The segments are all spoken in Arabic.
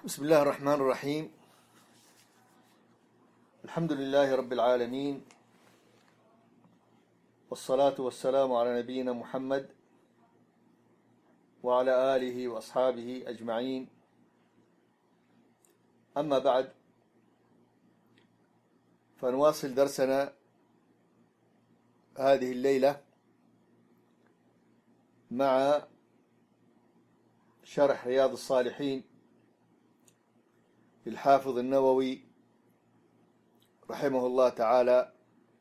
بسم الله الرحمن الرحيم. الحمد لله رب العالمين، والصلاة والسلام على نبينا محمد وعلى آله وأصحابه أجمعين. أما بعد، فنواصل درسنا هذه الليلة مع شرح رياض الصالحين للحافظ النووي رحمه الله تعالى،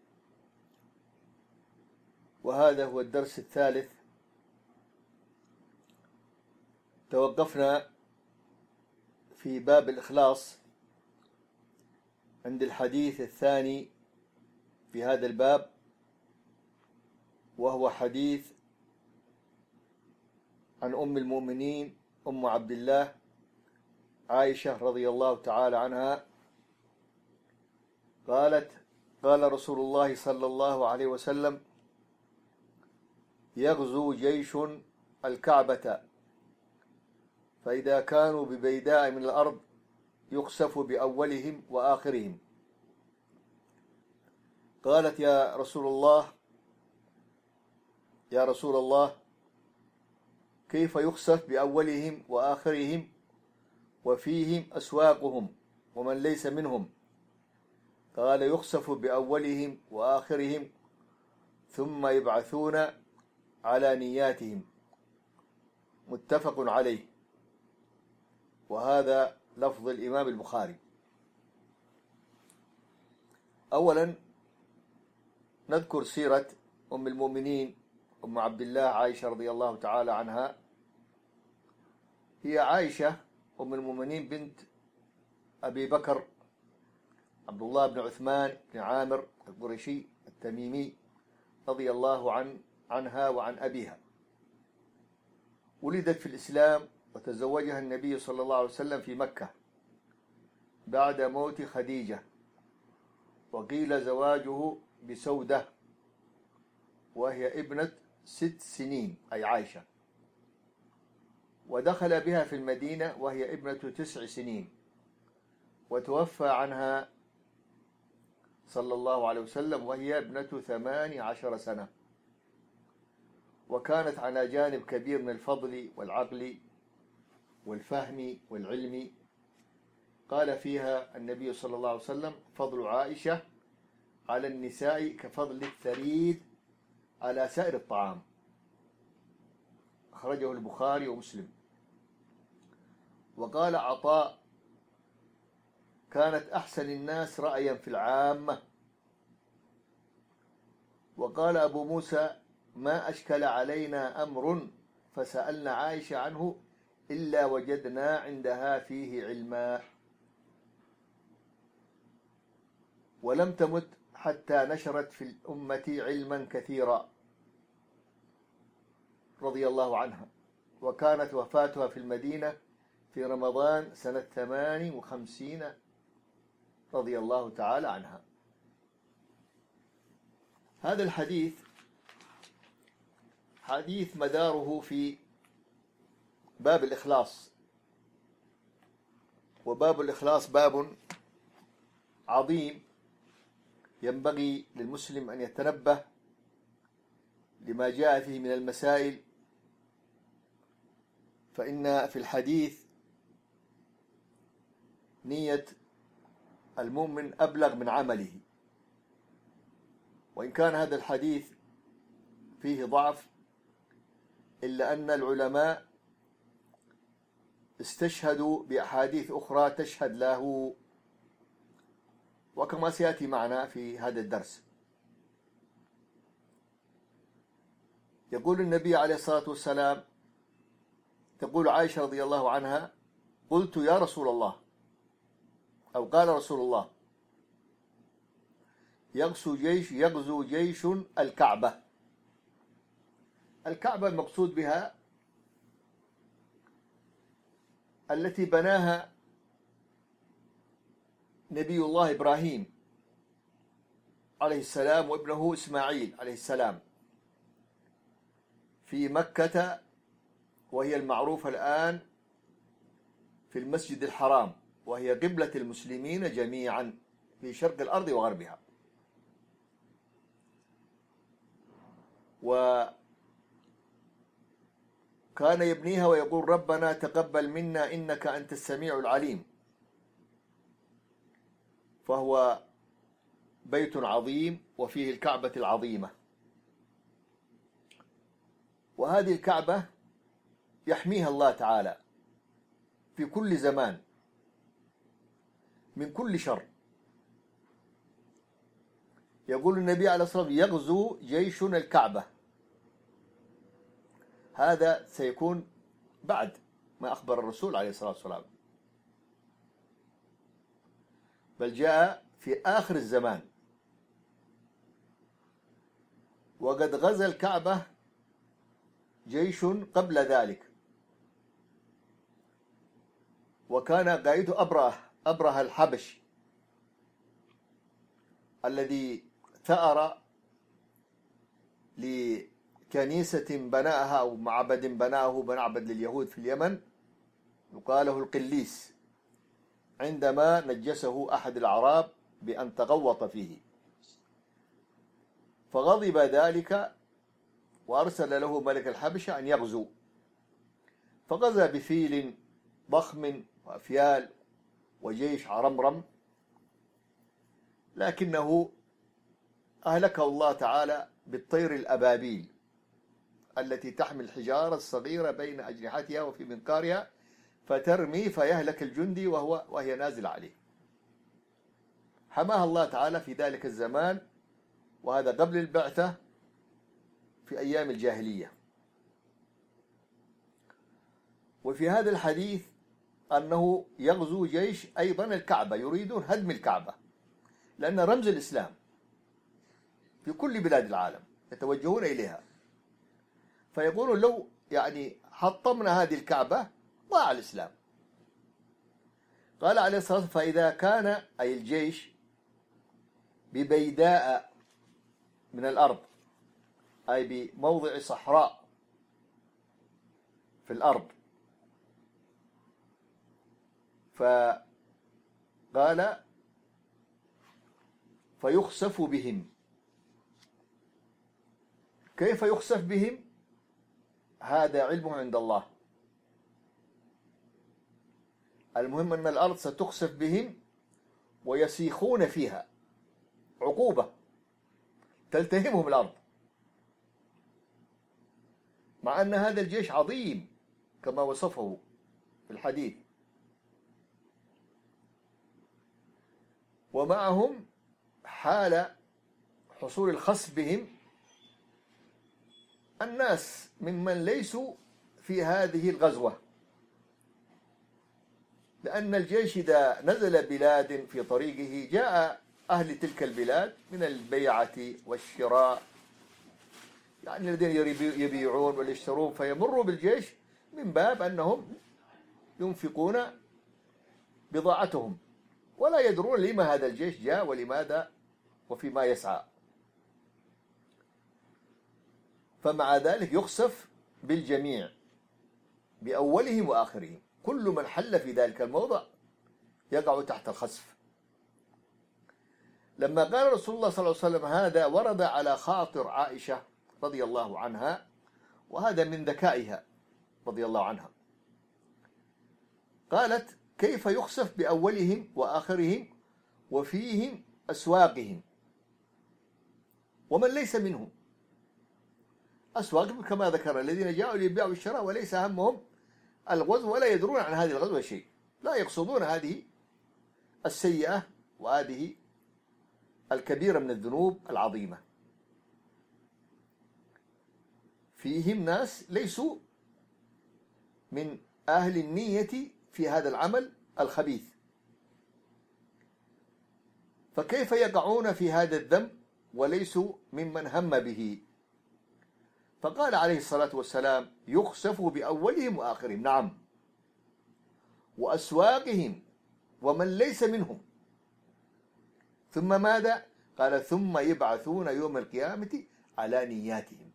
وهذا هو الدرس الثالث. توقفنا في باب الإخلاص عند الحديث الثاني في هذا الباب، وهو حديث عن أم المؤمنين أم عبد الله عائشة رضي الله تعالى عنها قالت: قال رسول الله صلى الله عليه وسلم: يغزو جيش الكعبة، فإذا كانوا ببيداء من الأرض يخسف بأولهم وآخرهم. قالت: يا رسول الله، كيف يخسف بأولهم وآخرهم وفيهم أسواقهم ومن ليس منهم؟ قال: يخسف بأولهم وآخرهم ثم يبعثون على نياتهم. متفق عليه، وهذا لفظ الإمام البخاري. أولا نذكر سيرة أم المؤمنين أم عبد الله عائشة رضي الله تعالى عنها. هي عائشة أم المؤمنين بنت أبي بكر عبد الله بن عثمان بن عامر القرشي التميمي رضي الله عنها وعن أبيها. ولدت في الإسلام، وتزوجها النبي صلى الله عليه وسلم في مكة بعد موت خديجة، وقيل زواجه بسودة وهي ابنة 6 سنين، أي عائشة، ودخل بها في المدينة وهي ابنة 9 سنين، وتوفى عنها صلى الله عليه وسلم وهي ابنة 18 سنة، وكانت على جانب كبير من الفضل والعقل والفهم والعلم. قال فيها النبي صلى الله عليه وسلم: فضل عائشة على النساء كفضل الثريد على سائر الطعام. أخرجه البخاري ومسلم. وقال عطاء: كانت أحسن الناس رأيا في العامة. وقال أبو موسى: ما أشكل علينا أمر فسألنا عائشة عنه إلا وجدنا عندها فيه علما، ولم تمت حتى نشرت في الأمة علما كثيرا، رضي الله عنها. وكانت وفاتها في المدينة في رمضان سنة 58، رضي الله تعالى عنها. هذا الحديث حديث مداره في باب الإخلاص، وباب الإخلاص باب عظيم ينبغي للمسلم أن يتنبه لما جاء فيه من المسائل، فإن في الحديث نية المؤمن أبلغ من عمله. وإن كان هذا الحديث فيه ضعف، إلا أن العلماء استشهدوا بأحاديث أخرى تشهد له، وكما سيأتي معنا في هذا الدرس. يقول النبي عليه الصلاة والسلام، تقول عائشة رضي الله عنها: قلت يا رسول الله، أو قال رسول الله: يغزو جيش الكعبة. الكعبة المقصود بها التي بناها نبي الله إبراهيم عليه السلام وابنه إسماعيل عليه السلام في مكة، وهي المعروفة الآن في المسجد الحرام، وهي قبلة المسلمين جميعا في شرق الأرض وغربها. وكان يبنيها ويقول: ربنا تقبل منا إنك أنت السميع العليم. فهو بيت عظيم وفيه الكعبة العظيمة. وهذه الكعبة يحميها الله تعالى في كل زمان من كل شر. يقول النبي عليه الصلاة والسلام: يغزو جيشنا الكعبة. هذا سيكون بعد ما أخبر الرسول عليه الصلاة والسلام، بل جاء في آخر الزمان. وقد غزا الكعبة جيش قبل ذلك، وكان قائده أبره الحبش الذي ثأر لكنيسة بناها أو معبد بناه معبد لليهود في اليمن يقال له القليس، عندما نجسه أحد الأعراب بأن تغوط فيه، فغضب ذلك وأرسل له ملك الحبشة أن يغزو، فغزا بفيل ضخم وأفيال وجيش عرمرم، لكنه أهلكه الله تعالى بالطير الأبابيل التي تحمل الحجارة الصغيرة بين أجنحتها وفي منقارها، فترمي فيهلك الجندي وهي نازلة عليه. حماها الله تعالى في ذلك الزمان، وهذا قبل البعثة في أيام الجاهلية. وفي هذا الحديث أنه يغزو جيش أيضا الكعبة، يريدون هدم الكعبة لأن رمز الإسلام في كل بلاد العالم يتوجهون إليها، فيقولون لو حطمنا هذه الكعبة ضاع الإسلام. قال عليه الصلاة والسلام: فإذا كان أي الجيش ببيداء من الأرض، أي بموضع صحراء في الأرض، فقال: فيخسف بهم. كيف يخسف بهم؟ هذا علمه عند الله. المهم أن الأرض ستخسف بهم ويسيخون فيها، عقوبة تلتهمهم الأرض، مع أن هذا الجيش عظيم كما وصفه في الحديث. ومعهم حال حصول الخسف بهم الناس ممن ليسوا في هذه الغزوة، لأن الجيش إذا نزل بلاد في طريقه جاء أهل تلك البلاد من البيعة والشراء، الذين يبيعون ويشترون، فيمروا بالجيش من باب أنهم ينفقون بضاعتهم، ولا يدرون لما هذا الجيش جاء ولماذا وفيما يسعى. فمع ذلك يخسف بالجميع بأولهم وآخرهم، كل من حل في ذلك الموضع يقع تحت الخسف. لما قال رسول الله صلى الله عليه وسلم هذا ورد على خاطر عائشة رضي الله عنها، وهذا من ذكائها رضي الله عنها. قالت: كيف يخسف بأولهم وآخرهم وفيهم أسواقهم ومن ليس منهم؟ أسواقهم كما ذكر الذين جاءوا ليبيعوا الشراء وليس همهم الغزو ولا يدرون عن هذه الغزوة شيء، لا يقصدون هذه السيئة وهذه الكبيرة من الذنوب العظيمة. فيهم ناس ليسوا من أهل النية في هذا العمل الخبيث، فكيف يقعون في هذا الذنب وليسوا ممن هم به؟ فقال عليه الصلاة والسلام: يخسف بأولهم وآخرهم، نعم، وأسواقهم ومن ليس منهم. ثم ماذا؟ قال: ثم يبعثون يوم القيامة على نياتهم.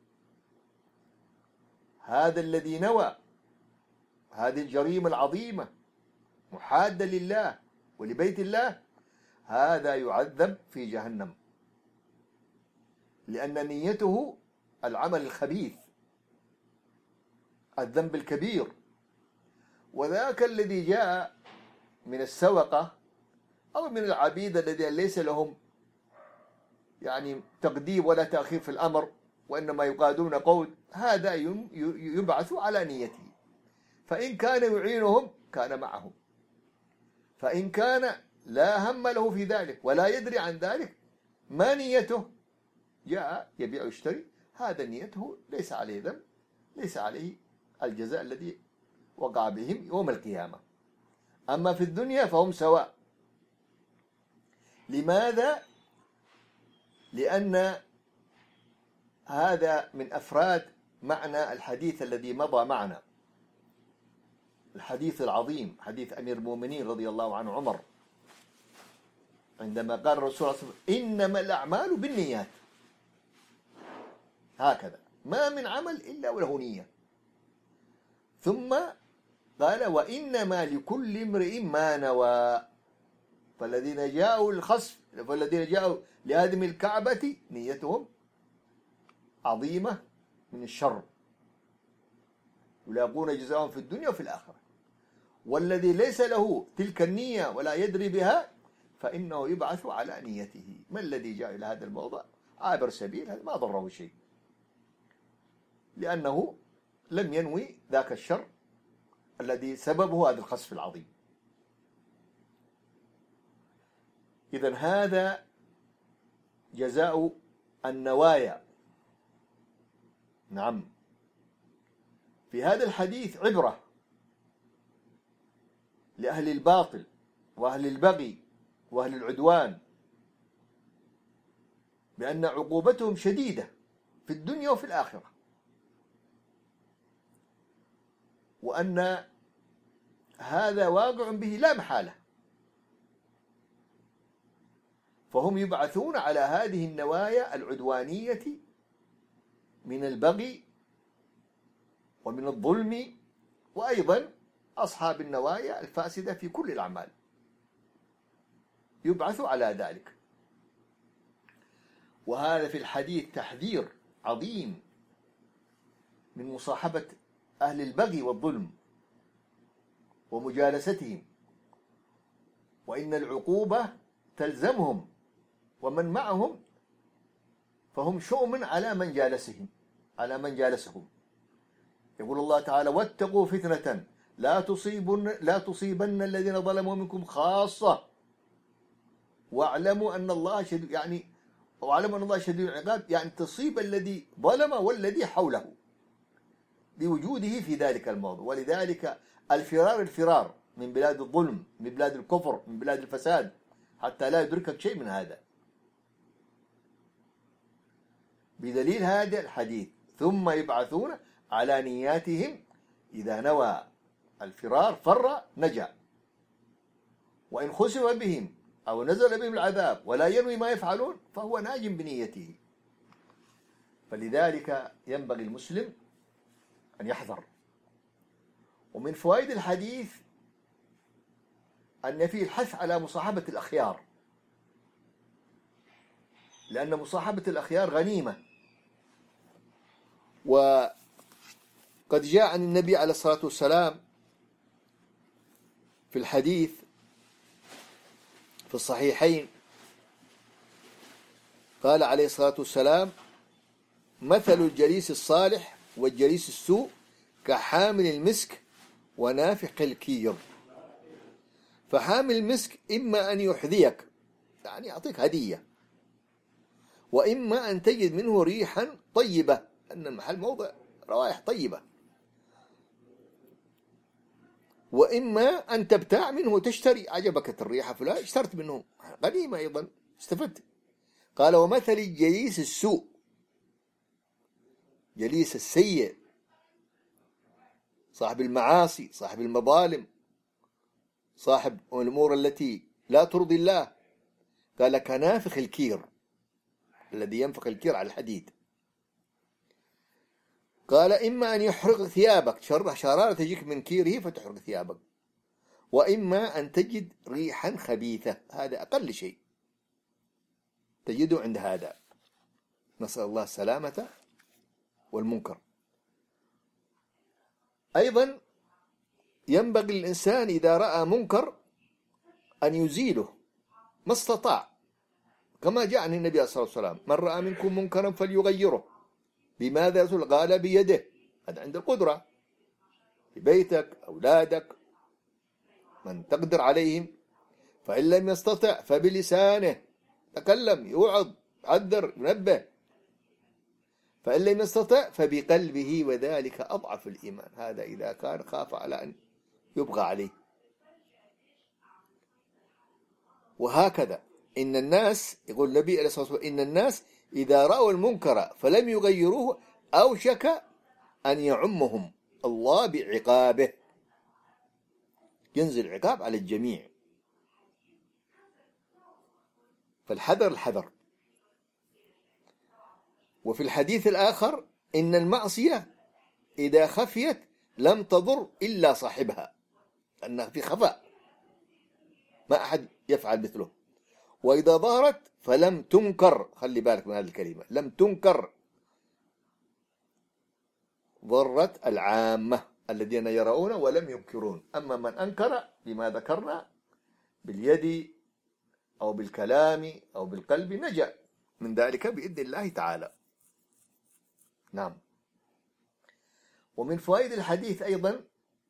هذا الذي نوى هذه الجريمة العظيمة محادا لله ولبيت الله، هذا يعذب في جهنم، لأن نيته العمل الخبيث، الذنب الكبير. وذاك الذي جاء من السوقة أو من العبيد الذين ليس لهم يعني تقديم ولا تأخير في الأمر، وإنما يقادون قول، هذا يبعث على نيته، فإن كان يعينهم كان معهم، فإن كان لا هم له في ذلك ولا يدري عن ذلك، ما نيته؟ جاء يبيع ويشتري، هذا نيته ليس عليه ذنب، ليس عليه الجزاء الذي وقع بهم يوم القيامة. أما في الدنيا فهم سواء. لماذا؟ لأن هذا من أفراد معنى الحديث الذي مضى معنا، الحديث العظيم، حديث أمير المؤمنين رضي الله عنه عمر، عندما قال الرسول صلى الله عليه وسلم: إنما الأعمال بالنيات. هكذا، ما من عمل إلا وله نية. ثم قال: وإنما لكل امرئ ما نوى. فالذين جاءوا الخسف، فالذين جاءوا لهدم الكعبة نيتهم عظيمة من الشر، يلاقون جزاءهم في الدنيا وفي الآخرة. والذي ليس له تلك النية ولا يدري بها فإنه يبعث على نيته. ما الذي جاء إلى هذا الموضع عابر سبيل، هذا ما ضره شيء، لأنه لم ينوي ذاك الشر الذي سببه هذا الخسف العظيم. إذن هذا جزاء النوايا. نعم، في هذا الحديث عبرة لأهل الباطل وأهل البغي وأهل العدوان، بأن عقوبتهم شديدة في الدنيا وفي الآخرة، وأن هذا واقع به لا محالة. فهم يبعثون على هذه النوايا العدوانية من البغي ومن الظلم، وأيضا أصحاب النوايا الفاسدة في كل الأعمال يبعث على ذلك. وهذا في الحديث تحذير عظيم من مصاحبة أهل البغي والظلم ومجالستهم، وإن العقوبة تلزمهم ومن معهم، فهم شؤم على من جالسهم. يقول الله تعالى: واتقوا فتنة لا تصيبن الذين ظلموا منكم خاصة واعلموا أن الله شديد، واعلموا أن الله شديد العقاب، يعني تصيب الذي ظلم والذي حوله بوجوده في ذلك الموضوع. ولذلك الفرار من بلاد الظلم، من بلاد الكفر، من بلاد الفساد، حتى لا يدركك شيء من هذا. بدليل هذا الحديث: ثم يبعثون على نياتهم، إذا نوى الفرار فر نجا، وإن خسف بهم أو نزل بهم العذاب ولا ينوي ما يفعلون فهو ناج بنيته. فلذلك ينبغي المسلم أن يحذر. ومن فوائد الحديث أن فيه الحث على مصاحبة الأخيار، لأن مصاحبة الأخيار غنيمة. وقد جاء عن النبي عليه الصلاة والسلام في الحديث في الصحيحين، قال عليه الصلاة والسلام: مثل الجليس الصالح والجليس السوء كحامل المسك ونافخ الكير. فحامل المسك إما أن يحذيك، يعني يعطيك هدية، وإما أن تجد منه ريحا طيبة، أن المحل موضع روائح طيبة، وإما أن تبتاع منه، تشتري، عجبك الريحة فلان اشترت منه، غنيمة أيضا استفدت. قال: ومثل الجليس السوء، جليس السيء، صاحب المعاصي، صاحب المظالم، صاحب الأمور التي لا ترضي الله، قال: كنافخ الكير، الذي ينفخ الكير على الحديد. قال: إما أن يحرق ثيابك، شرارة تجيك من كيره فتحرق ثيابك، وإما أن تجد ريحا خبيثة، هذا أقل شيء تجده عند هذا، نسأل الله السلامة والمنكر. أيضا ينبغي للإنسان إذا رأى منكر أن يزيله ما استطاع، كما جاء عن النبي صلى الله عليه وسلم: من رأى منكم منكرا فليغيره. بماذا يزول؟ قال بيده، هذا عند القدرة، في بيتك، أولادك، من تقدر عليهم. فإن لم يستطع فبلسانه، تكلم، يوعظ، يعذر، ينبه. فإن لم يستطع فبقلبه، وذلك أضعف الإيمان. هذا إذا كان خاف على أن يبغى عليه. وهكذا إن الناس، يقول النبي عليه الصلاة والسلام: إن الناس إذا رأوا المنكر فلم يغيروه أوشك أن يعمهم الله بعقابه، ينزل عقاب على الجميع. فالحذر الحذر. وفي الحديث الآخر: إن المعصية إذا خفيت لم تضر إلا صاحبها، أنها في خفاء، ما أحد يفعل مثله. وإذا ظهرت فلم تنكر، خلي بالك من هذه الكلمة، لم تنكر، ضرت العامة الذين يرون ولم ينكرون. أما من أنكر بما ذكرنا باليد أو بالكلام أو بالقلب نجا من ذلك بإذن الله تعالى. نعم. ومن فوائد الحديث أيضا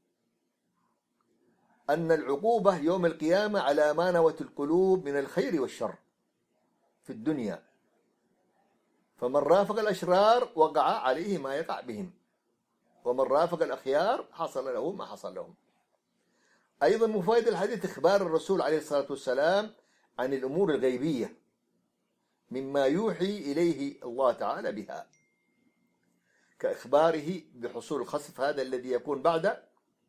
أن العقوبة يوم القيامة على ما نوت القلوب من الخير والشر في الدنيا، فمن رافق الأشرار وقع عليه ما يقع بهم، ومن رافق الأخيار حصل له ما حصل لهم. أيضا من فوائد الحديث إخبار الرسول عليه الصلاة والسلام عن الأمور الغيبية مما يوحي إليه الله تعالى بها، كإخباره بحصول الخسف هذا الذي يكون بعد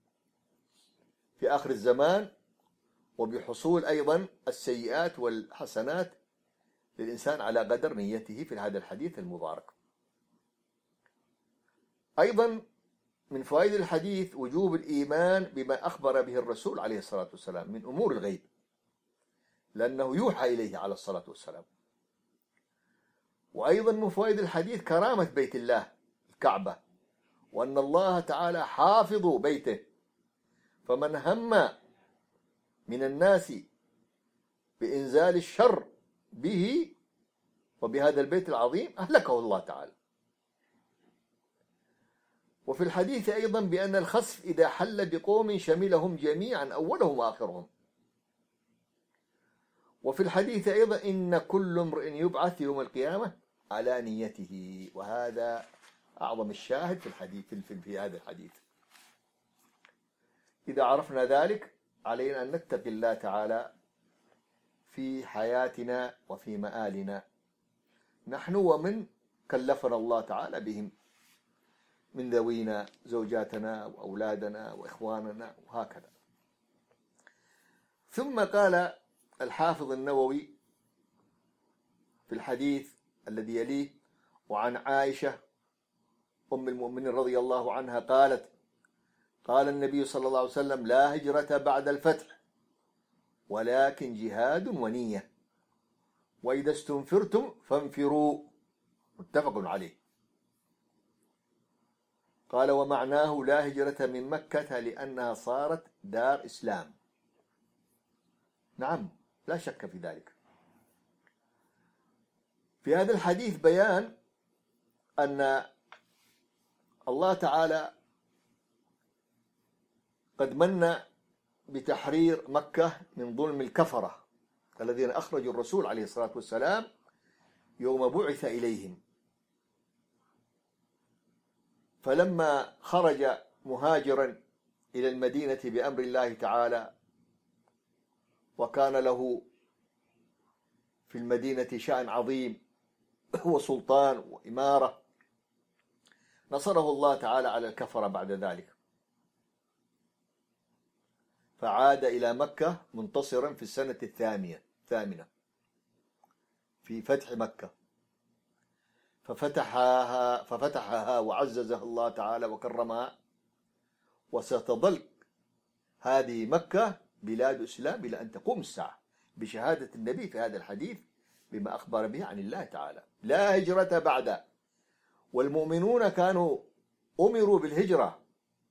في آخر الزمان، وبحصول أيضا السيئات والحسنات للإنسان على قدر نيته في هذا الحديث المبارك. أيضا من فوائد الحديث وجوب الإيمان بما أخبر به الرسول عليه الصلاة والسلام من أمور الغيب، لأنه يوحى إليه عليه الصلاة والسلام. وأيضا من فوائد الحديث كرامة بيت الله الكعبة، وأن الله تعالى حافظ بيته، فمن هم من الناس بإنزال الشر به وبهذا البيت العظيم أهلكه الله تعالى. وفي الحديث أيضا بأن الخسف إذا حل بقوم شملهم جميعا أولهم وآخرهم. وفي الحديث أيضا إن كل امرئ يبعث يوم القيامة على نيته، وهذا أعظم الشاهد في الحديث في هذا الحديث. إذا عرفنا ذلك علينا أن نتقي الله تعالى في حياتنا وفي مآلنا نحن ومن كلفنا الله تعالى بهم من ذوينا، زوجاتنا وأولادنا وإخواننا وهكذا. ثم قال الحافظ النووي في الحديث الذي يليه: وعن عائشة أم المؤمنين رضي الله عنها قالت: قال النبي صلى الله عليه وسلم: لا هجرة بعد الفتح ولكن جهاد ونية، وإذا استنفرتم فانفروا. متفق عليه. قال: ومعناه لا هجرة من مكة لأنها صارت دار إسلام. نعم، لا شك في ذلك. في هذا الحديث بيان أن الله تعالى قد من بتحرير مكة من ظلم الكفرة الذين أخرجوا الرسول عليه الصلاة والسلام يوم بعث إليهم، فلما خرج مهاجرا إلى المدينة بأمر الله تعالى، وكان له في المدينة شأن عظيم وسلطان وإمارة، نصره الله تعالى على الكفرة بعد ذلك، فعاد إلى مكة منتصرا في السنة الثامنة في فتح مكة، ففتحها وعززها الله تعالى وكرمها، وستظل هذه مكة بلاد إسلام إلى أن تقوم الساعة، بشهادة النبي في هذا الحديث بما أخبر به عن الله تعالى. لا هجرة بعد. والمؤمنون كانوا أمروا بالهجرة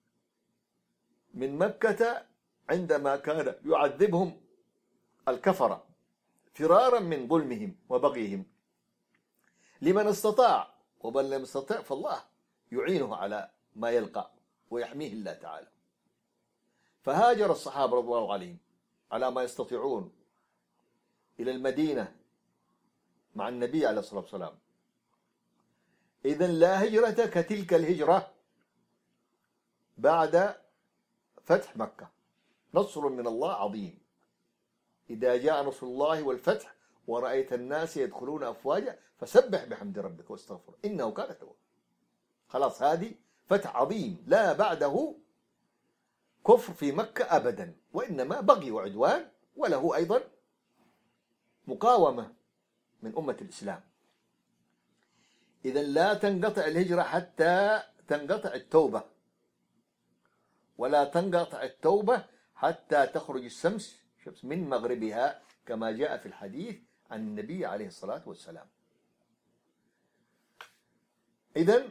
من مكة عندما كان يعذبهم الكفرة فرارا من ظلمهم وبغيهم، لمن استطاع، ومن لم يستطع فالله يعينه على ما يلقى ويحميه الله تعالى. فهاجر الصحابة رضي الله عليهم على ما يستطيعون إلى المدينة مع النبي عليه الصلاة والسلام. إذن لا هجرة كتلك الهجرة بعد فتح مكة. نصر من الله عظيم. إذا جاء نصر الله والفتح ورأيت الناس يدخلون أفواجا فسبح بحمد ربك واستغفر إنه كان توابا. خلاص، هذه فتح عظيم لا بعده كفر في مكة أبدا، وإنما بغي وعدوان، وله أيضا مقاومة من أمة الإسلام. إذن لا تنقطع الهجرة حتى تنقطع التوبة، ولا تنقطع التوبة حتى تخرج الشمس من مغربها، كما جاء في الحديث عن النبي عليه الصلاة والسلام. إذن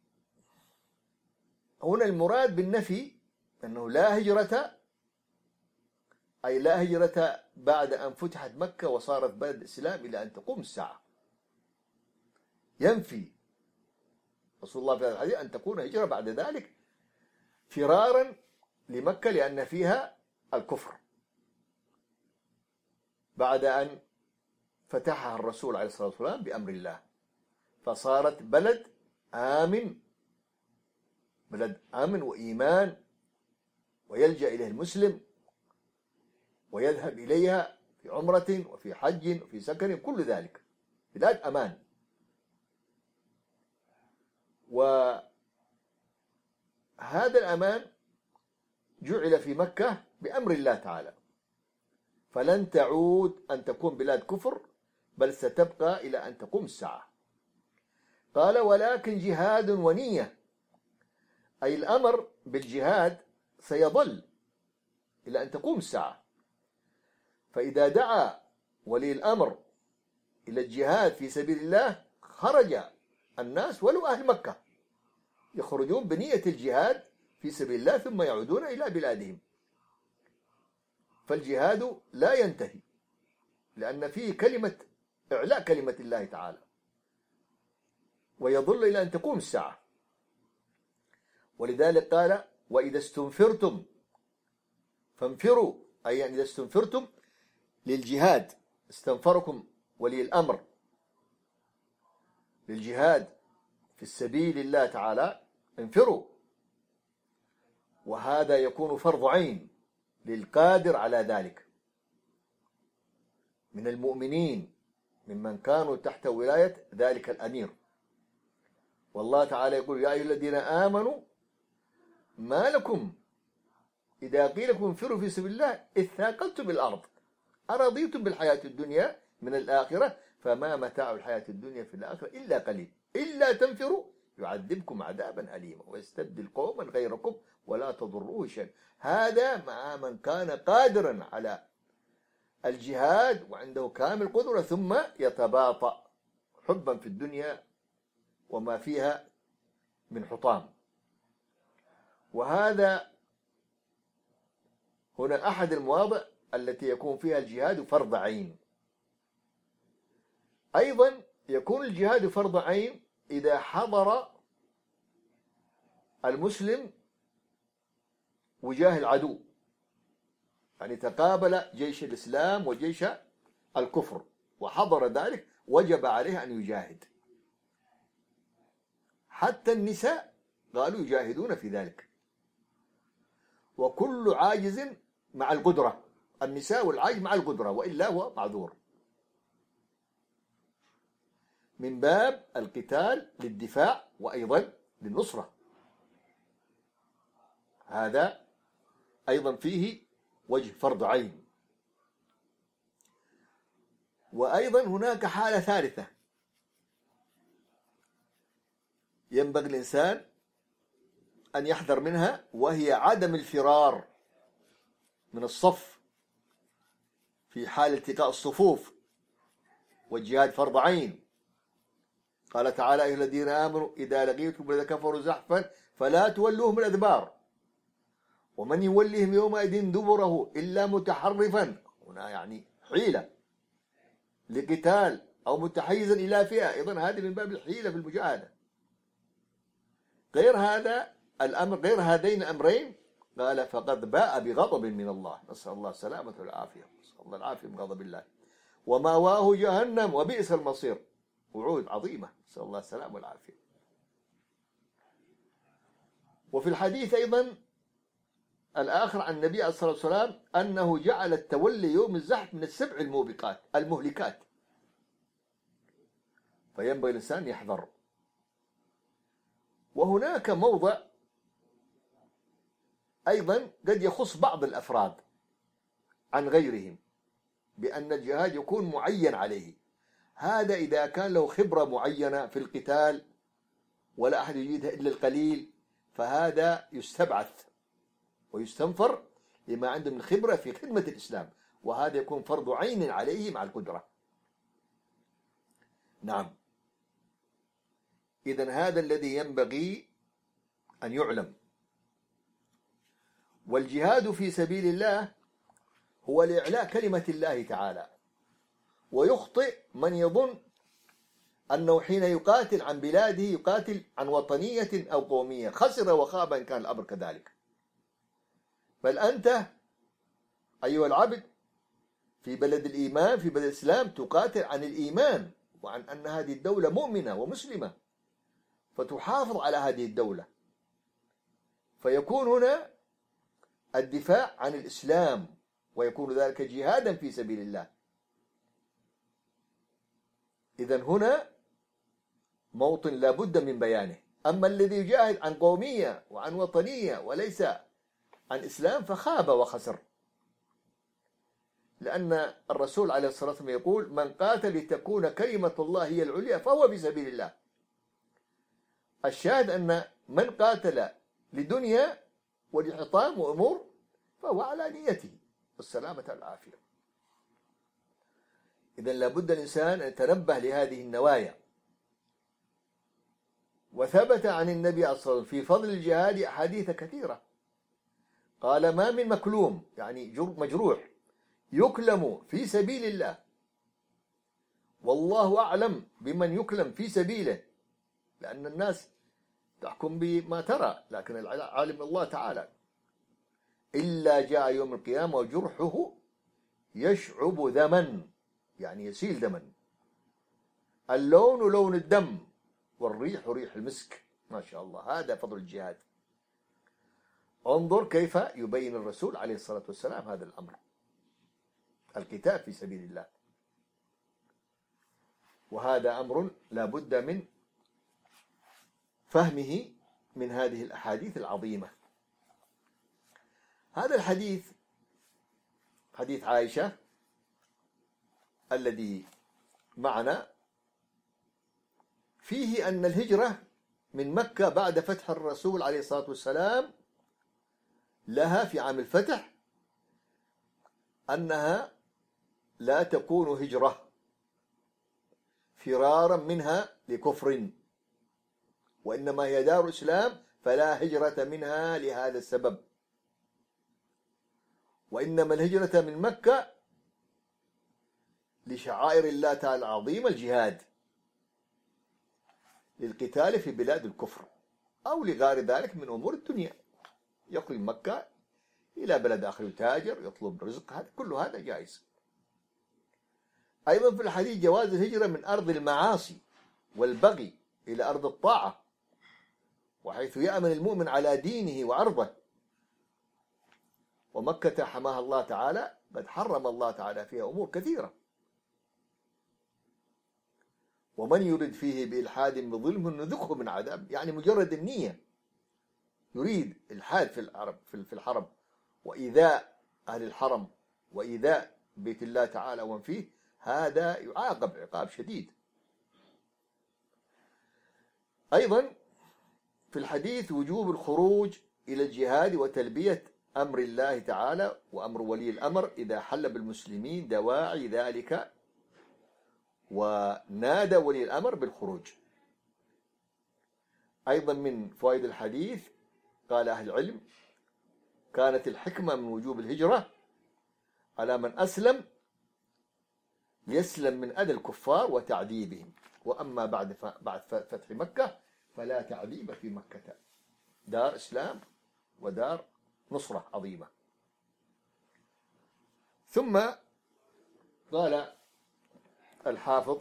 هنا المراد بالنفي أنه لا هجرة، أي لا هجرة بعد أن فتحت مكة وصارت بلد الإسلام إلى أن تقوم الساعة. ينفي رسول الله في هذا الحديث أن تكون هجرة بعد ذلك فرارا لمكة لأن فيها الكفر، بعد أن فتحها الرسول عليه الصلاة والسلام بأمر الله، فصارت بلد آمن، بلد آمن وإيمان، ويلجأ إليه المسلم ويذهب إليها في عمرة وفي حج وفي سكن، كل ذلك بلاد أمان. وهذا الأمان جعل في مكة بأمر الله تعالى، فلن تعود أن تكون بلاد كفر، بل ستبقى إلى أن تقوم الساعة. قال: ولكن جهاد ونية، أي الأمر بالجهاد سيظل إلى أن تقوم الساعة. فإذا دعا ولي الأمر إلى الجهاد في سبيل الله خرج الناس ولو أهل مكة يخرجون بنية الجهاد في سبيل الله ثم يعودون إلى بلادهم. فالجهاد لا ينتهي، لأن فيه كلمة إعلاء كلمة الله تعالى، ويظل إلى أن تقوم الساعة. ولذلك قال: وإذا استنفرتم فانفروا، أي يعني إذا استنفرتم للجهاد، استنفركم ولي الأمر للجهاد في سبيل الله تعالى، انفروا. وهذا يكون فرض عين للقادر على ذلك من المؤمنين ممن كانوا تحت ولاية ذلك الأمير. والله تعالى يقول: يا أيها الذين آمنوا ما لكم إذا قيل لكم انفروا في سبيل الله إذ ثاقلتم الأرض أرضيتم بالحياة الدنيا من الآخرة فما متاع الحياة الدنيا في الآخرة إلا قليل إلا تنفروا يعذبكم عذابا أليما ويستبدل قوما غيركم ولا تضروه شيئا. هذا مع من كان قادرا على الجهاد وعنده كامل قدرة، ثم يتباطأ حبا في الدنيا وما فيها من حطام. وهذا هنا أحد المواضع التي يكون فيها الجهاد فرض عين. أيضا يكون الجهاد فرض عين إذا حضر المسلم وجاه العدو، يعني تقابل جيش الإسلام وجيش الكفر وحضر ذلك، وجب عليه أن يجاهد. حتى النساء قالوا يجاهدون في ذلك، وكل عاجز مع القدرة، النساء والعاجز مع القدرة، وإلا هو معذور، من باب القتال للدفاع وأيضا للنصرة. هذا أيضا فيه وجه فرض عين. وأيضا هناك حالة ثالثة ينبغي الإنسان أن يحذر منها، وهي عدم الفرار من الصف في حال التقاء الصفوف، والجهاد فرض عين. قال تعالى: أيها الذين آمنوا إذا لقيتم الذين كفروا زحفا فلا تولوهم الأدبار ومن يولهم يومئذ دبره إلا متحرفا، هنا يعني حيلة لقتال أو متحيزا إلى فئة، أيضا هذه من باب الحيلة في المجاهدة. غير هذا الأمر، غير هذين الأمرين، قال فقد باء بغضب من الله، نسأل الله السلامة والعافية، نسأل الله العافية من غضب الله، ومأواه جهنم وبئس المصير. وعود عظيمة، نسأل الله السلامة والعافية. وفي الحديث أيضا الآخر عن النبي عليه الصلاة والسلام أنه جعل التولي يوم الزحف من السبع الموبقات المهلكات، فينبغي الإنسان يحذر. وهناك موضع أيضا قد يخص بعض الأفراد عن غيرهم بأن الجهاد يكون معين عليه، هذا إذا كان له خبرة معينة في القتال ولا أحد يجيدها إلا القليل، فهذا يستبعث ويستنفر لما عنده من خبرة في خدمة الإسلام، وهذا يكون فرض عين عليه مع القدرة. نعم، إذن هذا الذي ينبغي أن يعلم. والجهاد في سبيل الله هو لإعلاء كلمة الله تعالى، ويخطئ من يظن أنه حين يقاتل عن بلاده يقاتل عن وطنية أو قومية، خسر وخاب إن كان الأمر كذلك. بل أنت أيها العبد في بلد الإيمان، في بلد الإسلام، تقاتل عن الإيمان وعن أن هذه الدولة مؤمنة ومسلمة، فتحافظ على هذه الدولة، فيكون هنا الدفاع عن الإسلام، ويكون ذلك جهادا في سبيل الله. إذن هنا موطن لا بد من بيانه. أما الذي يجاهد عن قومية وعن وطنية وليس عن إسلام فخاب وخسر، لأن الرسول عليه الصلاة والسلام يقول: من قاتل لتكون كلمة الله هي العليا فهو في سبيل الله. الشاهد أن من قاتل لدنيا ولحطام وأمور فهو على نيته، والسلامة والعافية. إذن لابد الإنسان أن يتنبه لهذه النوايا. وثبت عن النبي صلى الله عليه وسلم في فضل الجهاد أحاديث كثيرة. قال: ما من مكلوم، يعني مجروح، يكلم في سبيل الله والله أعلم بمن يكلم في سبيله، لأن الناس تحكم بما ترى لكن العالم الله تعالى، إلا جاء يوم القيامة وجرحه يشعب دما، يعني يسيل دما، اللون لون الدم والريح ريح المسك. ما شاء الله، هذا فضل الجهاد. انظر كيف يبين الرسول عليه الصلاة والسلام هذا الأمر، القتال في سبيل الله، وهذا أمر لا بد من فهمه من هذه الأحاديث العظيمة. هذا الحديث، حديث عائشة الذي معنا، فيه أن الهجرة من مكة بعد فتح الرسول عليه الصلاة والسلام لها في عام الفتح أنها لا تكون هجرة فرارا منها لكفر، وإنما هي دار إسلام فلا هجرة منها لهذا السبب. وإنما الهجرة من مكة لشعائر الله تعالى العظيمة، الجهاد، للقتال في بلاد الكفر أو لغير ذلك من أمور الدنيا، يخرج من مكة إلى بلد آخر يتاجر يطلب رزق، هذا كل هذا جائز. أيضا في الحديث جواز الهجرة من أرض المعاصي والبغي إلى أرض الطاعة، وحيث يأمن المؤمن على دينه وعرضه. ومكة حماها الله تعالى، قد حرم الله تعالى فيها أمور كثيرة. ومن يرد فيه بإلحاد بظلم نذقه من عذاب، يعني مجرد النية يريد الحاد في الحرم وإيذاء أهل الحرم وإيذاء بيت الله تعالى ومن فيه، هذا يعاقب عقاب شديد. أيضا في الحديث وجوب الخروج إلى الجهاد وتلبية أمر الله تعالى وأمر ولي الأمر إذا حل بالمسلمين دواعي ذلك، ونادى ولي الأمر بالخروج. أيضا من فوائد الحديث قال أهل العلم: كانت الحكمة من وجوب الهجرة على من أسلم يسلم من أذى الكفار وتعذيبهم، وأما بعد فتح مكة فلا تعذيب في مكة، دار إسلام ودار نصرة عظيمة. ثم قال الحافظ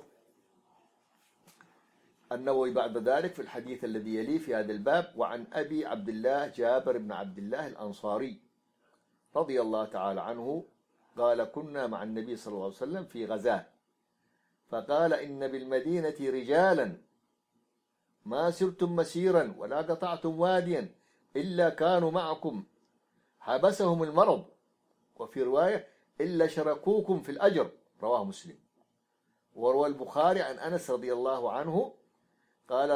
النووي بعد ذلك في الحديث الذي يليه في هذا الباب: وعن أبي عبد الله جابر بن عبد الله الأنصاري رضي الله تعالى عنه قال: كنا مع النبي صلى الله عليه وسلم في غزاة، فقال: إن بالمدينة رجالا ما سرتم مسيرا ولا قطعتم واديا إلا كانوا معكم، حبسهم المرض، وفي رواية: إلا شركوكم في الأجر، رواه مسلم. وروى البخاري عن أنس رضي الله عنه قال: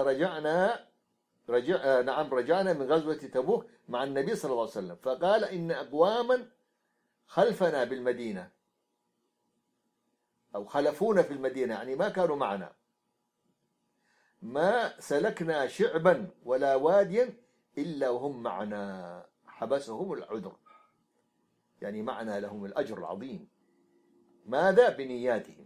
رجعنا من غزوة تبوك مع النبي صلى الله عليه وسلم، فقال: إن أقواما خلفنا بالمدينة، أو خلفونا في المدينة، يعني ما كانوا معنا، ما سلكنا شعبا ولا واديا إلا وهم معنا، حبسهم العذر، يعني معنا لهم الأجر العظيم. ماذا؟ بنياتهم.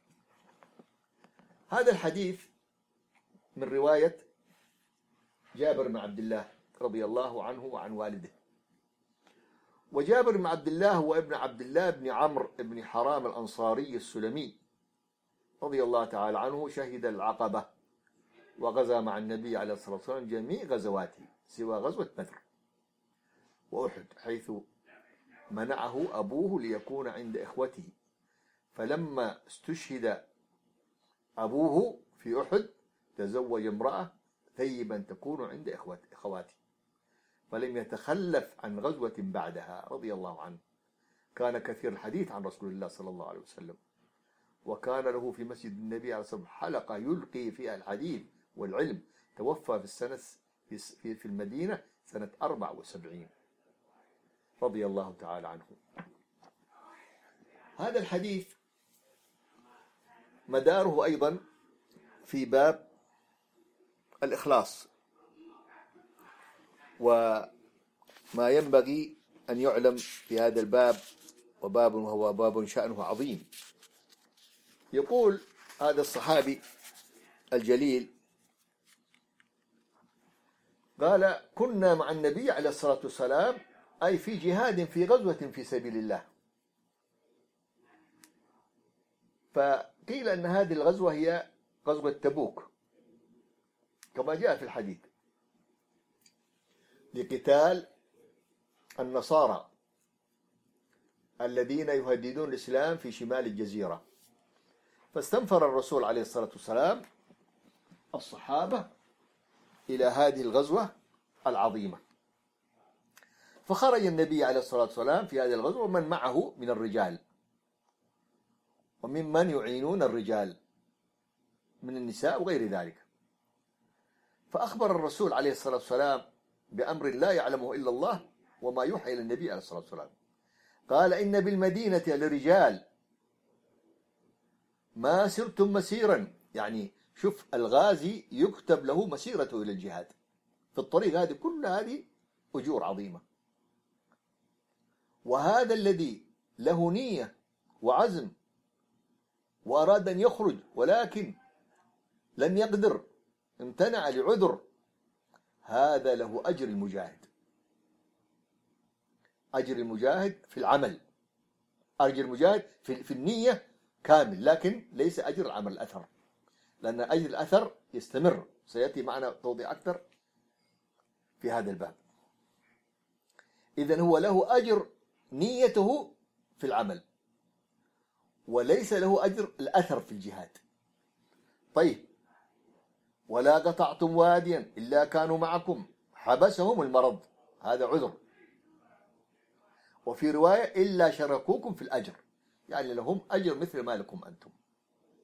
هذا الحديث من رواية جابر بن عبد الله رضي الله عنه وعن والده. وجابر بن عبد الله هو ابن عبد الله بن عمرو بن حرام الأنصاري السلمي رضي الله تعالى عنه، شهد العقبة وغزا مع النبي عليه الصلاة والسلام جميع غزواته سوى غزوة بدر وأحد، حيث منعه أبوه ليكون عند إخوته، فلما استشهد أبوه في أحد تزوج امرأة ثيبا تكون عند إخواته، فلم يتخلف عن غزوة بعدها رضي الله عنه. كان كثير الحديث عن رسول الله صلى الله عليه وسلم، وكان له في مسجد النبي عليه الصلاة والسلام حلقة يلقي فيها الحديث والعلم. توفى في السنة في المدينة سنة 74 رضي الله تعالى عنه. هذا الحديث مداره أيضا في باب الإخلاص، وما ينبغي أن يعلم في هذا الباب، وباب وهو باب شأنه عظيم. يقول هذا الصحابي الجليل قال: كنا مع النبي عليه الصلاة والسلام، أي في جهاد، في غزوة في سبيل الله. فقيل أن هذه الغزوة هي غزوة تبوك كما جاء في الحديث، لقتال النصارى الذين يهددون الإسلام في شمال الجزيرة. فاستنفر الرسول عليه الصلاة والسلام الصحابة إلى هذه الغزوة العظيمة، فخرج النبي عليه الصلاة والسلام في هذه الغزوة ومن معه من الرجال وممن يعينون الرجال من النساء وغير ذلك. فأخبر الرسول عليه الصلاة والسلام بأمر لا يعلمه إلا الله وما يوحى إلى النبي عليه الصلاة والسلام. قال: إن بالمدينة لرجال ما سرتم مسيرا، يعني شوف الغازي يكتب له مسيرته إلى الجهاد في الطريق، هذه كل هذه أجور عظيمة. وهذا الذي له نية وعزم وأراد أن يخرج ولكن لم يقدر، امتنع لعذر، هذا له أجر المجاهد، أجر المجاهد في العمل، أجر المجاهد في النية كامل، لكن ليس أجر العمل الأثر، لأن أجر الأثر يستمر، سيأتي معنا توضيح أكثر في هذا الباب. إذن هو له أجر نيته في العمل، وليس له أجر الأثر في الجهاد. طيب: ولا قطعتم واديا إلا كانوا معكم، حبسهم المرض، هذا عذر. وفي رواية: إلا شركوكم في الأجر، يعني لهم أجر مثل ما لكم أنتم.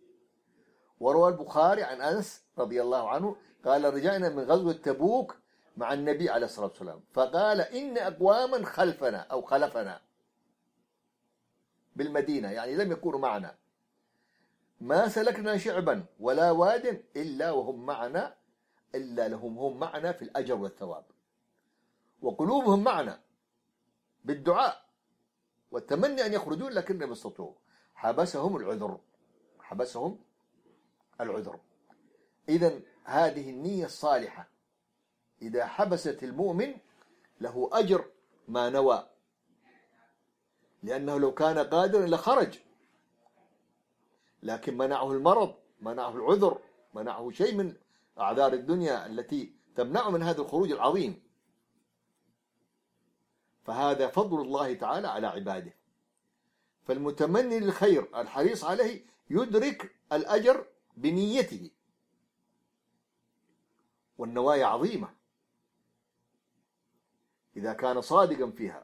وروى البخاري عن أنس رضي الله عنه قال: رجعنا من غزوة تبوك مع النبي عليه الصلاة والسلام، فقال إن أقواما خلفنا أو خلفنا بالمدينة، يعني لم يكونوا معنا، ما سلكنا شعبا ولا واد إلا وهم معنا، إلا لهم هم معنا في الأجر والثواب، وقلوبهم معنا بالدعاء والتمني أن يخرجون لكن لم يستطيعوا، حبسهم العذر، حبسهم العذر. إذن هذه النية الصالحة إذا حبست المؤمن له أجر ما نوى، لأنه لو كان قادرا لخرج، لكن منعه المرض، منعه العذر، منعه شيء من أعذار الدنيا التي تمنعه من هذا الخروج العظيم. فهذا فضل الله تعالى على عباده. فالمتمني للخير الحريص عليه يدرك الأجر بنيته، والنوايا عظيمة إذا كان صادقا فيها.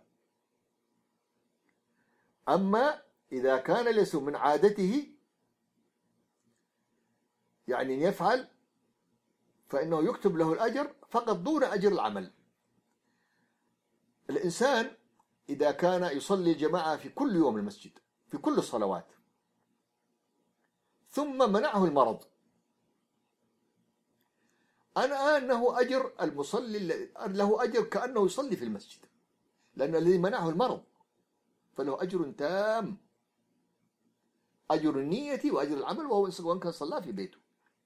أما إذا كان ليس من عادته يعني يفعل، فإنه يكتب له الأجر فقط دون أجر العمل. الإنسان إذا كان يصلي جماعة في كل يوم المسجد في كل الصلوات، ثم منعه المرض، أنا أنه أجر المصلي له أجر كأنه يصلي في المسجد، لأن الذي منعه المرض فله أجر تام، أجر النية وأجر العمل، وهو كان صلى في بيته.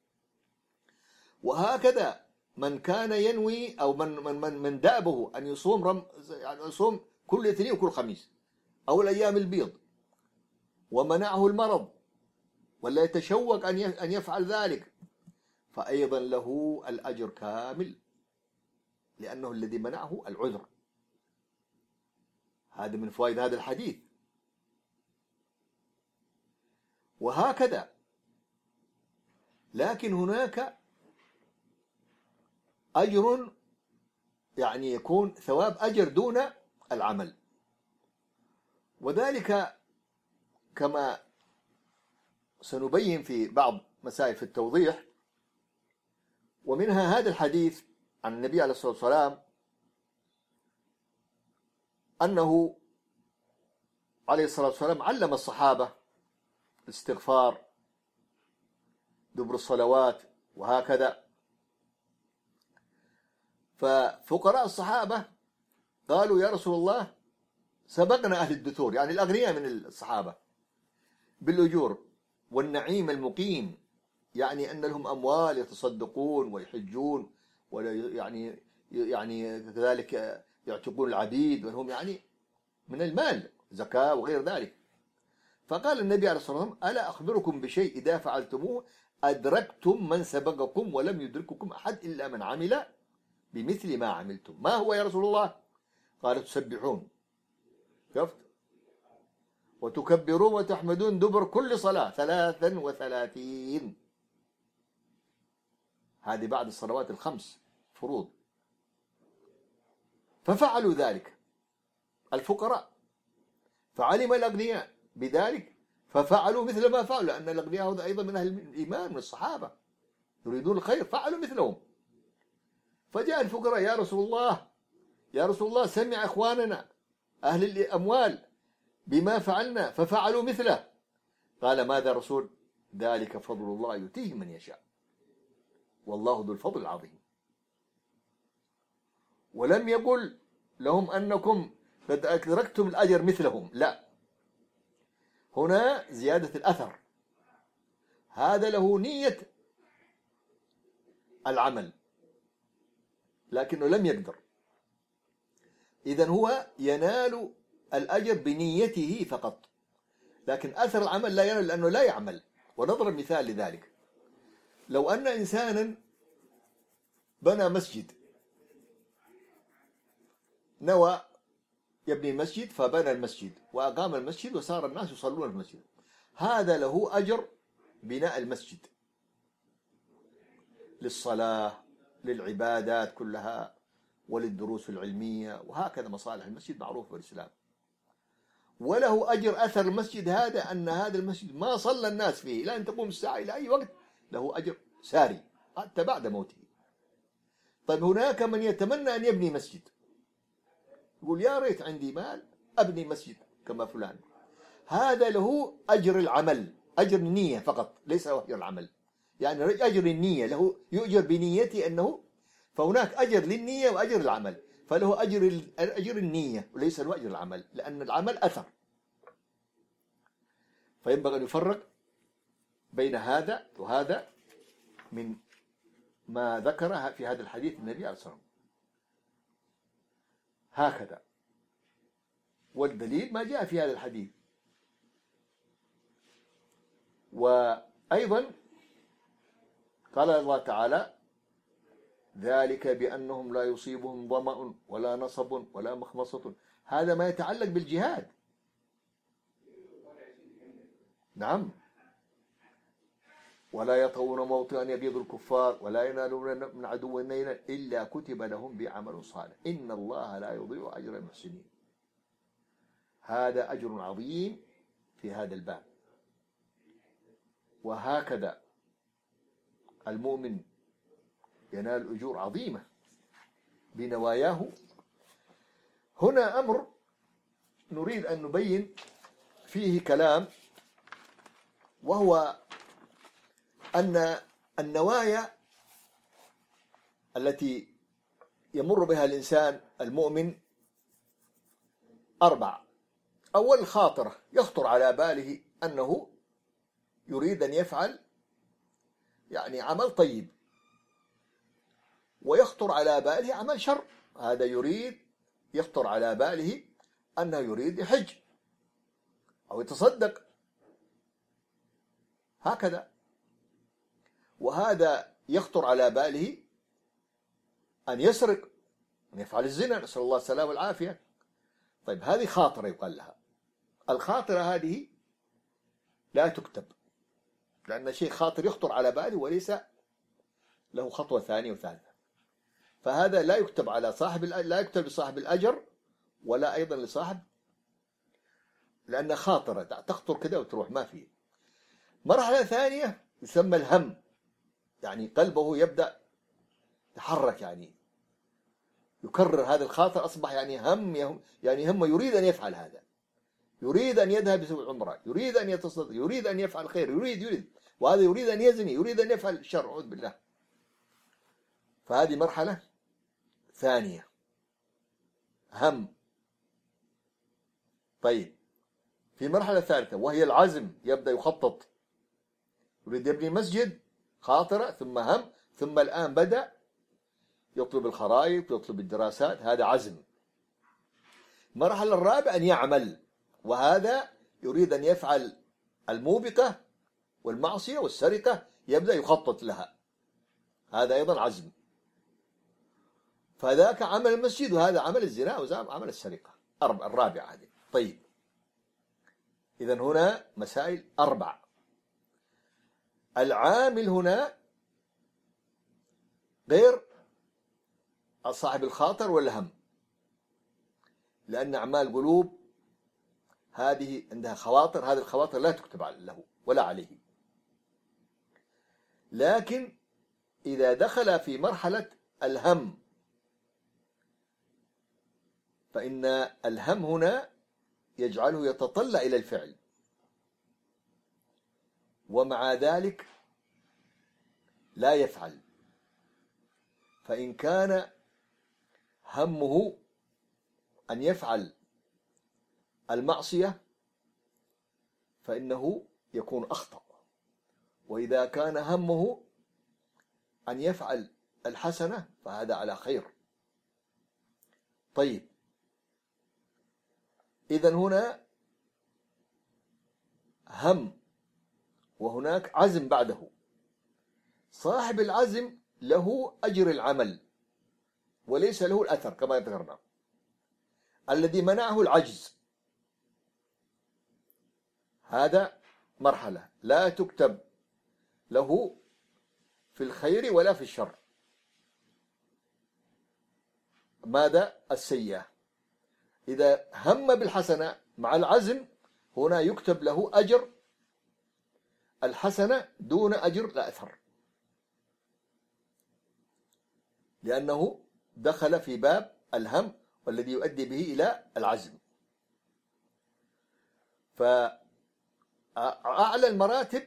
وهكذا من كان ينوي أو من دأبه أن يصوم يعني يصوم كل اثنين وكل خميس أو الأيام البيض، ومنعه المرض ولا يتشوق أن يفعل ذلك، فأيضا له الأجر كامل، لأنه الذي منعه العذر. هذا من فوائد هذا الحديث. وهكذا، لكن هناك أجر يعني يكون ثواب أجر دون العمل، وذلك كما سنبين في بعض مسائل في التوضيح. ومنها هذا الحديث عن النبي عليه الصلاة والسلام أنه عليه الصلاة والسلام علم الصحابة الاستغفار دبر الصلوات وهكذا. ففقراء الصحابة قالوا يا رسول الله سبقنا أهل الدثور، يعني الأغنياء من الصحابة، بالأجور والنعيم المقيم، يعني أن لهم أموال يتصدقون ويحجون يعني كذلك يعتقون العبيد، ولهم يعني من المال زكاة وغير ذلك. فقال النبي عليه الصلاة والسلام ألا أخبركم بشيء إذا فعلتموه أدركتم من سبقكم ولم يدرككم أحد إلا من عمل بمثل ما عملتم. ما هو يا رسول الله؟ قال تسبحون، شفت، وتكبرون وتحمدون دبر كل صلاة 33، هذه بعد الصلوات الخمس فروض. ففعلوا ذلك الفقراء، فعلم الأغنياء بذلك ففعلوا مثل ما فعلوا، لأن الأغنياء هذا أيضا من أهل الإيمان من الصحابة يريدون الخير، فعلوا مثلهم. فجاء الفقراء يا رسول الله، يا رسول الله سمع إخواننا أهل الأموال بما فعلنا ففعلوا مثله. قال ماذا رسول؟ ذلك فضل الله يؤتيه من يشاء والله ذو الفضل العظيم. ولم يقل لهم أنكم قد أدركتم الأجر مثلهم، لا، هنا زيادة الأثر، هذا له نية العمل لكنه لم يقدر، إذن هو ينال الأجر بنيته فقط، لكن أثر العمل لا ينال لأنه لا يعمل. ونضرب مثال لذلك، لو أن إنسانا بنى مسجد، نوى يبني مسجد فبنى المسجد وأقام المسجد وصار الناس يصلون في المسجد، هذا له أجر بناء المسجد للصلاة للعبادات كلها وللدروس العلمية وهكذا، مصالح المسجد معروف بالإسلام. وله أجر أثر المسجد هذا، أن هذا المسجد ما صلى الناس فيه إلى أن تقوم الساعة إلى أي وقت، له أجر ساري حتى بعد موته. طيب هناك من يتمنى أن يبني مسجد، يقول يا ريت عندي مال أبني مسجد كما فلان، هذا له أجر العمل، أجر النية فقط ليس أجر العمل، يعني أجر النية له، يؤجر بنيته أنه، فهناك أجر للنية وأجر العمل، فله أجر النية وليس له أجر العمل، لأن العمل أثر. فينبغي أن يفرق بين هذا وهذا من ما ذكره في هذا الحديث النبي عليه الصلاة والسلام هكذا. والدليل ما جاء في هذا الحديث. وأيضا قال الله تعالى ذلك بأنهم لا يصيبهم ظمأ ولا نصب ولا مخمصة، هذا ما يتعلق بالجهاد. نعم. ولا يطؤون موطئا يغيظ الكفار ولا ينالون من عدو نيلا إلا كتب لهم بعمل صالح إن الله لا يضيع أجر المحسنين. هذا أجر عظيم في هذا الباب. وهكذا المؤمن ينال أجور عظيمة بنواياه. هنا أمر نريد أن نبين فيه كلام، وهو أن النوايا التي يمر بها الإنسان المؤمن 4. أول خاطرة يخطر على باله أنه يريد أن يفعل يعني عمل طيب، ويخطر على باله عمل شر. هذا يخطر على باله أنه يريد يحج أو يتصدق هكذا، وهذا يخطر على باله أن يسرق، أن يفعل الزنا، نسأل الله السلامة والعافية. طيب هذه خاطرة يقال لها. الخاطرة هذه لا تكتب، لأن شيء خاطر يخطر على باله وليس له خطوة ثانية وثالثة، فهذا لا يكتب على لا يكتب لصاحب الأجر ولا أيضا لصاحب، لأن خاطرة تخطر كده وتروح ما فيه. مرحلة ثانية يسمى الهم، يعني قلبه يبدأ يتحرك، يعني يكرر هذا الخاطر، أصبح يعني هم يريد أن يفعل هذا، يريد أن يذهب يسوي العمرة، يريد أن يتصدق، يريد أن يفعل خير، يريد، وهذا يريد أن يزني، يريد أن يفعل الشر، أعوذ بالله. فهذه مرحلة ثانية، هم. طيب في مرحلة ثالثة وهي العزم، يبدأ يخطط، يريد يبني مسجد، خاطرة ثم هم، ثم الآن بدأ يطلب الخرائط، يطلب الدراسات، هذا عزم. المرحلة الرابعة أن يعمل، وهذا يريد أن يفعل الموبقة والمعصية والسرقة، يبدأ يخطط لها، هذا أيضا عزم. فذاك عمل المسجد، وهذا عمل الزنا وعمل السرقة، الرابعة هذه. طيب إذن هنا مسائل 4. العامل هنا غير صاحب الخاطر والهم، لأن أعمال القلوب هذه عندها خواطر، هذه الخواطر لا تكتب له ولا عليه. لكن إذا دخل في مرحلة الهم، فإن الهم هنا يجعله يتطلع إلى الفعل، ومع ذلك لا يفعل. فإن كان همه أن يفعل المعصية فإنه يكون أخطأ، وإذا كان همه أن يفعل الحسنة فهذا على خير. طيب إذن هنا هم وهناك عزم بعده. صاحب العزم له أجر العمل وليس له الأثر كما ذكرنا. الذي منعه العجز، هذا مرحلة لا تكتب له في الخير ولا في الشر. ماذا؟ السيئة. إذا هم بالحسنة مع العزم، هنا يكتب له أجر الحسنة دون أجر الأثر. لأنه دخل في باب الهم والذي يؤدي به إلى العزم. فأعلى المراتب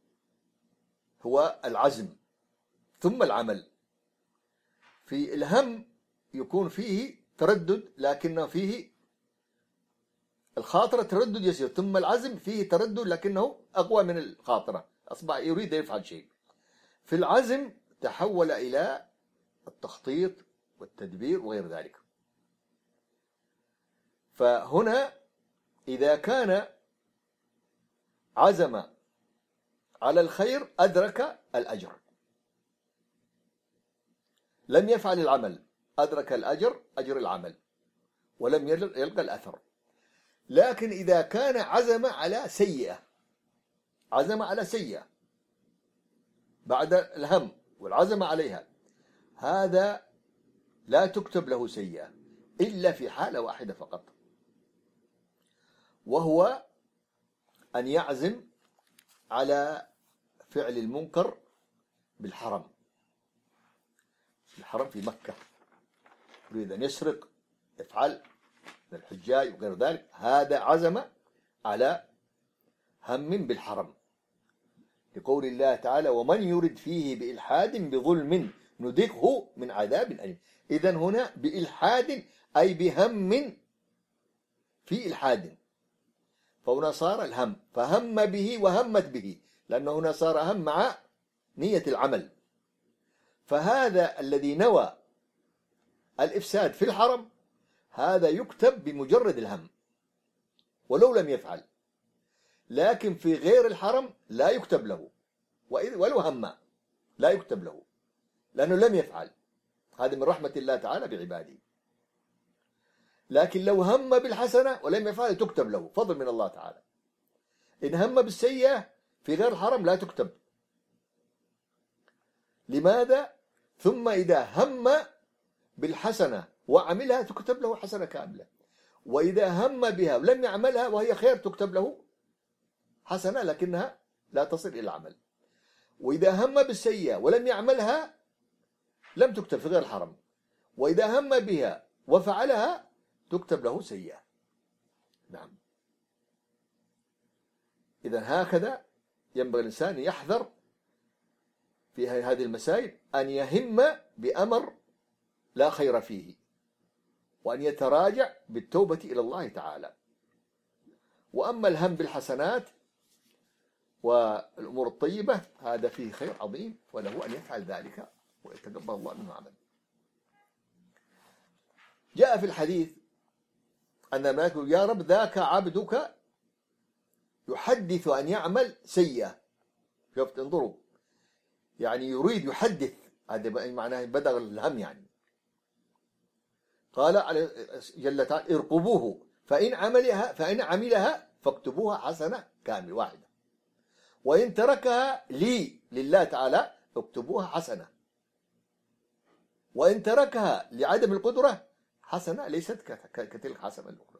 هو العزم ثم العمل. في الهم يكون فيه تردد، لكنه فيه الخاطرة تردد يسير، ثم العزم فيه تردد لكنه أقوى من الخاطرة، أصبح يريد أن يفعل شيء. في العزم تحول إلى التخطيط والتدبير وغير ذلك. فهنا إذا كان عزم على الخير أدرك الأجر، لم يفعل العمل أدرك الأجر، أجر العمل، ولم يلقى الأثر. لكن إذا كان عزم على سيئة، عزم على سيئة بعد الهم والعزم عليها، هذا لا تكتب له سيئة إلا في حالة واحدة فقط، وهو أن يعزم على فعل المنكر بالحرم. الحرم في مكة، يريد أن يسرق، يفعل من الحجاج وغير ذلك، هذا عزم على هم بالحرم، لقول الله تعالى: ومن يرد فيه بإلحاد بظلم نذقه من عذاب أليم. إذن هنا بإلحاد أي بهم في إلحاد، فهنا صار الهم، فهم به وهمت به، لأنه هنا صار هم مع نية العمل. فهذا الذي نوى الإفساد في الحرم هذا يكتب بمجرد الهم ولو لم يفعل، لكن في غير الحرم لا يكتب له، ولو هم لا يكتب له لأنه لم يفعل. هذا من رحمة الله تعالى بعباده. لكن لو هم بالحسنة ولم يفعل تكتب له، فضل من الله تعالى. إن هم بالسيئة في غير الحرم لا تكتب. لماذا؟ ثم إذا هم بالحسنة وعملها تكتب له حسنة كاملة، وإذا هم بها ولم يعملها وهي خير تكتب له حسنة لكنها لا تصل إلى العمل. وإذا هم بالسيئة ولم يعملها لم تكتب في غير الحرم، وإذا هم بها وفعلها تكتب له سيئة. نعم. إذن هكذا ينبغي الإنسان يحذر في هذه المسائل، أن يهم بأمر لا خير فيه، وأن يتراجع بالتوبة إلى الله تعالى. وأما الهم بالحسنات والأمور الطيبة هذا فيه خير عظيم، وله أن يفعل ذلك ويتقبل الله منه عمل. جاء في الحديث أن الملائكة يا رب ذاك عبدك يحدث أن يعمل سيئة. شفت، انظروا، يعني يريد يحدث، هذا معناه بدغ الهم يعني. قال جل تعالى: ارقبوه فإن عملها فاكتبوها حسنة كامل واحدة، وإن تركها لله تعالى اكتبوها حسنة، وإن تركها لعدم القدرة حسنة ليست كتلك حسنة الأخرى.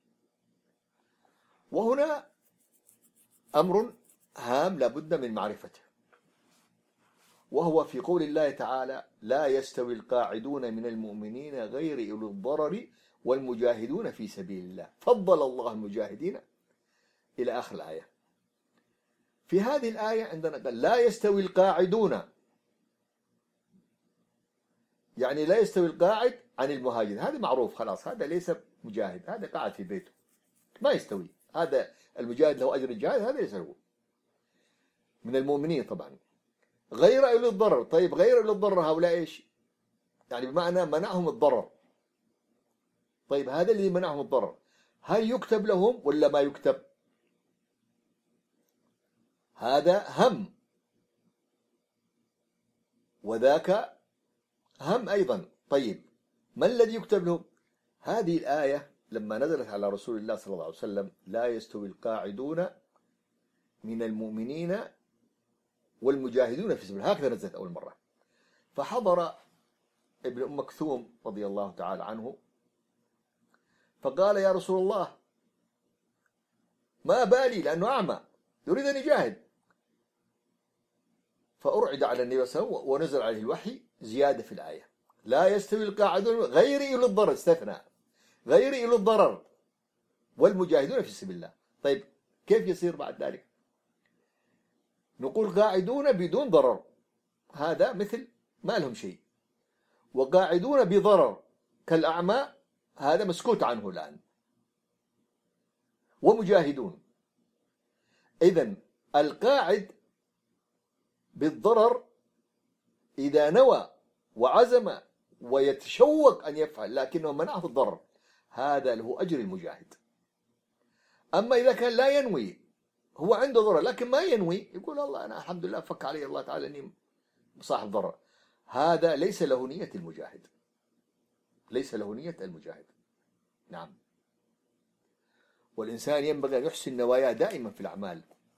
وهنا أمر هام لابد من معرفته، وهو في قول الله تعالى: لا يستوي القاعدون من المؤمنين غير أولي الضرر والمجاهدون في سبيل الله فضل الله المجاهدين إلى آخر الآية. في هذه الآية عندنا قال لا يستوي القاعدون، يعني لا يستوي القاعد عن المهاجر، هذا معروف خلاص، هذا ليس مجاهد، هذا قاعد في بيته ما يستوي. هذا المجاهد له أجر الجهاد، هذا ليس هو من المؤمنين طبعا. غير أولي الضرر، طيب غير أولي الضرر هؤلاء إيش؟ يعني بمعنى منعهم الضرر. طيب هذا الذي منعهم الضرر هل يكتب لهم ولا ما يكتب؟ هذا هم وذاك هم أيضا. طيب ما الذي يكتب لهم؟ هذه الآية لما نزلت على رسول الله صلى الله عليه وسلم: لا يستوي القاعدون من المؤمنين والمجاهدون في سبيل الله، هكذا نزلت أول مرة. فحضر ابن أم مكثوم رضي الله تعالى عنه فقال: يا رسول الله ما بالي، لأنه أعمى يريد أن يجاهد. فأرعد على النبي صلى الله عليه وسلم ونزل عليه الوحي زيادة في الآية، لا يستوي القاعدون غير أولي الضرر، استثناء غير أولي الضرر والمجاهدون في سبيل الله. طيب كيف يصير بعد ذلك؟ نقول قاعدون بدون ضرر، هذا مثل ما لهم شيء، وقاعدون بضرر كالأعمى هذا مسكوت عنه الآن، ومجاهدون. إذن القاعد بالضرر إذا نوى وعزم ويتشوق أن يفعل لكنه منعه الضرر، هذا له أجر المجاهد. أما إذا كان لا ينوي، هو عنده ضرر لكن ما ينوي، يقول الله أنا الحمد لله فك علي الله تعالى أني صاحب ضرر، هذا ليس له نية المجاهد، ليس له نية المجاهد. نعم. والإنسان ينبغي أن يحسن نواياه دائما في الأعمال،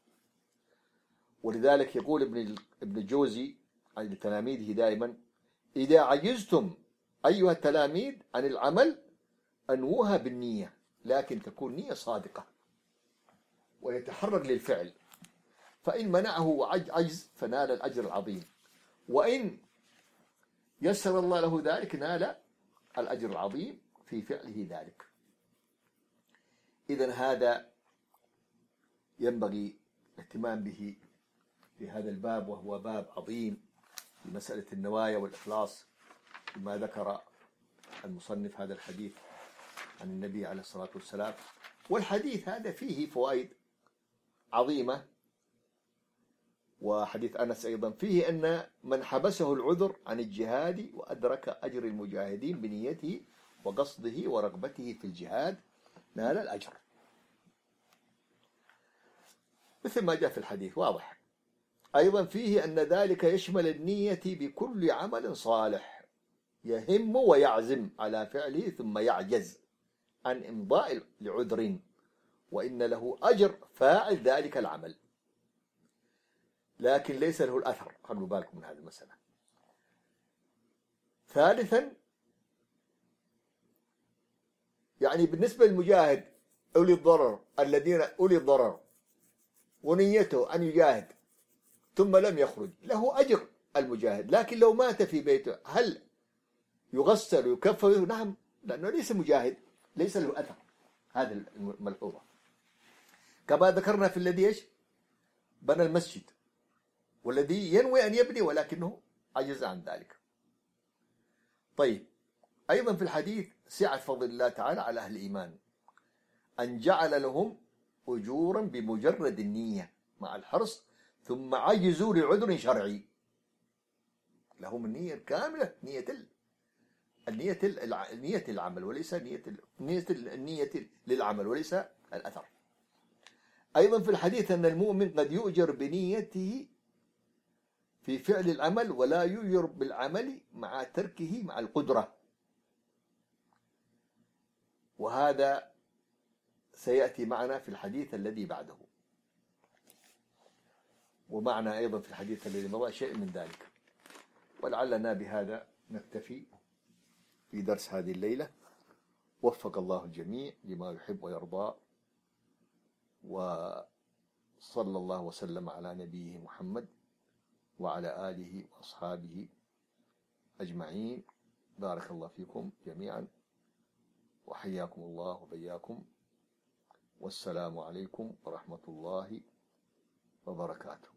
ولذلك يقول ابن الجوزي عن تلاميذه دائما: إذا عجزتم أيها التلاميذ عن العمل أنوها بالنية، لكن تكون نية صادقة ويتحرك للفعل، فإن منعه عجز فنال الأجر العظيم، وإن يسر الله له ذلك نال الأجر العظيم في فعله ذلك. إذن هذا ينبغي الاهتمام به في هذا الباب، وهو باب عظيم في مسألة النوايا والإخلاص، بما ذكر المصنف هذا الحديث عن النبي عليه الصلاة والسلام. والحديث هذا فيه فوائد عظيمة، وحديث أنس أيضا فيه أن من حبسه العذر عن الجهاد وأدرك أجر المجاهدين بنيته وقصده ورغبته في الجهاد نال الأجر، مثل ما جاء في الحديث واضح. أيضا فيه أن ذلك يشمل النية بكل عمل صالح يهم ويعزم على فعله ثم يعجز عن إمضاء لعذر، وإن له أجر فاعل ذلك العمل، لكن ليس له الأثر. خلوا بالكم من هذه المسألة. ثالثا، يعني بالنسبة للمجاهد أولي الضرر، الذين أولي الضرر ونيته أن يجاهد ثم لم يخرج، له أجر المجاهد، لكن لو مات في بيته هل يغسل ويكفر؟ نعم، لأنه ليس مجاهد، ليس له أثر. هذا الملحوظة. كما ذكرنا في الذي بنى المسجد، والذي ينوي أن يبني ولكنه عجز عن ذلك. طيب، أيضا في الحديث سعة فضل الله تعالى على أهل الإيمان، أن جعل لهم أجورا بمجرد النية مع الحرص، ثم عجزوا لعذر شرعي. لهم النية الكاملة، نية العمل وليس النية للعمل وليس الأثر. أيضا في الحديث أن المؤمن قد يؤجر بنيته في فعل العمل ولا يؤجر بالعمل مع تركه مع القدرة، وهذا سيأتي معنا في الحديث الذي بعده، ومعنا أيضا في الحديث الذي مضى شيء من ذلك. ولعلنا بهذا نكتفي في درس هذه الليلة. وفق الله الجميع لما يحب ويرضى، وصلى الله وسلم على نبيه محمد وعلى آله وأصحابه أجمعين. بارك الله فيكم جميعا، وحياكم الله وبياكم، والسلام عليكم ورحمة الله وبركاته.